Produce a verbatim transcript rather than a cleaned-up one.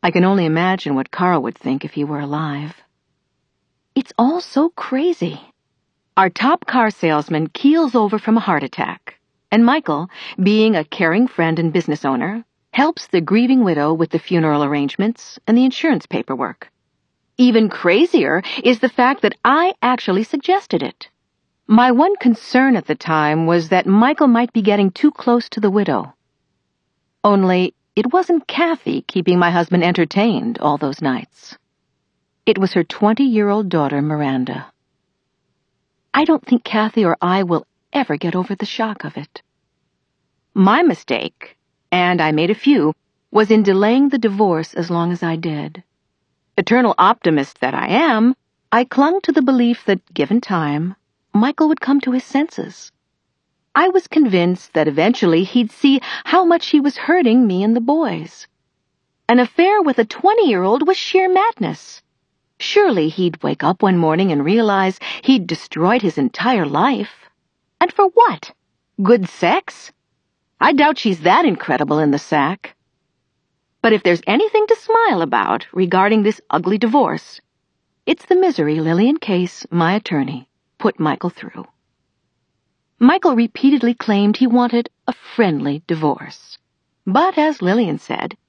I can only imagine what Carl would think if he were alive. It's all so crazy. Our top car salesman keels over from a heart attack, and Michael, being a caring friend and business owner, helps the grieving widow with the funeral arrangements and the insurance paperwork. Even crazier is the fact that I actually suggested it. My one concern at the time was that Michael might be getting too close to the widow. Only, it wasn't Kathy keeping my husband entertained all those nights. It was her twenty-year-old daughter, Miranda. I don't think Kathy or I will ever get over the shock of it. My mistake, and I made a few, was in delaying the divorce as long as I did. Eternal optimist that I am, I clung to the belief that, given time, Michael would come to his senses. I was convinced that eventually he'd see how much he was hurting me and the boys. An affair with a twenty-year-old was sheer madness. Surely he'd wake up one morning and realize he'd destroyed his entire life. And for what? Good sex? I doubt she's that incredible in the sack. But if there's anything to smile about regarding this ugly divorce, it's the misery Lillian Case, my attorney, put Michael through. Michael repeatedly claimed he wanted a friendly divorce. But as Lillian said,